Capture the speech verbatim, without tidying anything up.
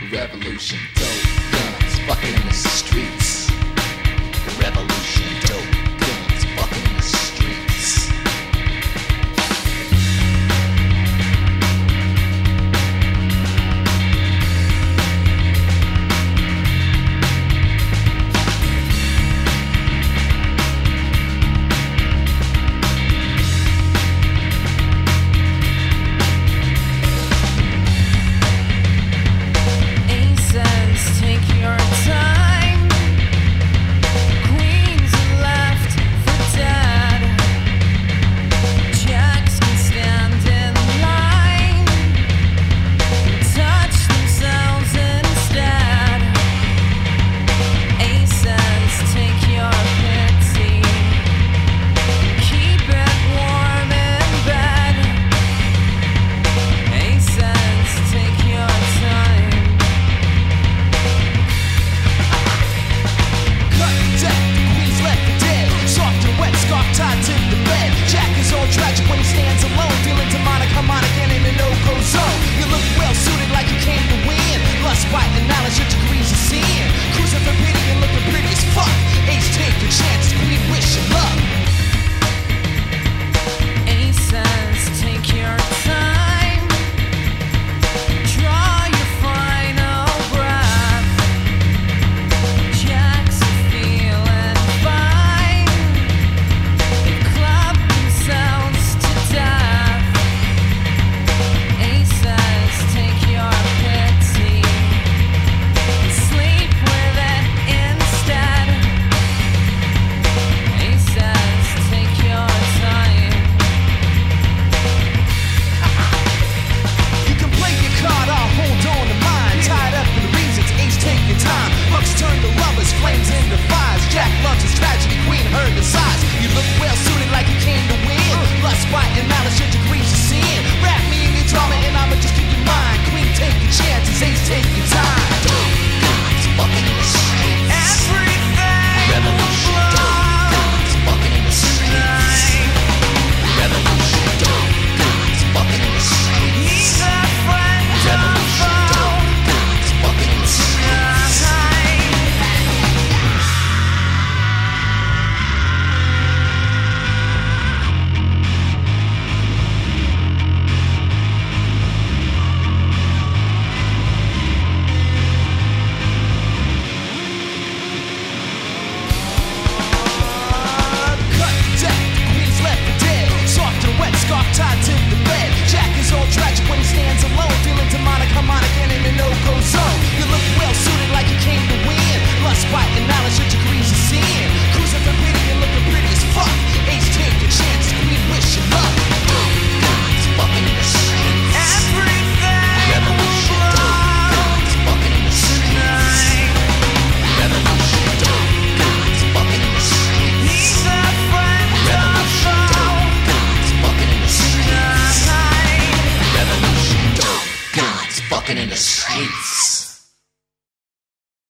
Revolution, dope guns, fucking in the streets. Revolution, dope guns, fucking in the streets. Take your time. Queens are left for dead. Jacks can stand in line and touch themselves instead. Aces take your pity. Keep it warm in bed. Aces take your time. Tied to the bed. Jack is all tragic when he stands alone, feeling demonic, harmonic, and in a no-go zone. You look well suited like you came to win. Lust, spite, and knowledge, your degrees of sin. Cruising for pity and looking pretty as fuck. Ace, take your chances, we wish you luck. Aces, take your time. Draw your final breath. Jacks are feeling fine. They club themselves to death. Aces, take your pity. Sleep with it instead. Aces, take your time. You can play your card, I'll hold on to mine. Tied up in the reasons, Ace, take your time. Hooks turn to lovers, flames into fires. Jack loves his tragedy, Queen heard the size. You look well suited like you came to win. Lust, spite, and knowledge, your degrees of sin. Wrap me in your drama and I'ma just keep your mind. Queen, take your chances, Ace, take your time. Guns, fucking in the streets. Everything Revolution, dope guns, fucking in the streets. Revolution, dope guns, fucking in the streets. He's a friend Revolution, dope guns, fucking in the streets. Cut the deck, Queen's left for dead. Soft and wet, scarf tied to the bed. Jack is all tragic when he stands alone, feeling demonic, harmonic, and in a no-go zone. You look well suited like you came to win. Lust, spite, and knowledge, your degrees of sin. Cruising for pity and looking pretty as fuck. Ace, take your chances, Queen, wish you luck. Guns, fucking in the streets. Everything Revolution, dope guns, fucking in the streets. Revolution, dope guns, fucking in the streets. He's a friend Revolution, dope guns, fucking in the streets. Revolution, dope guns, fucking in the streets.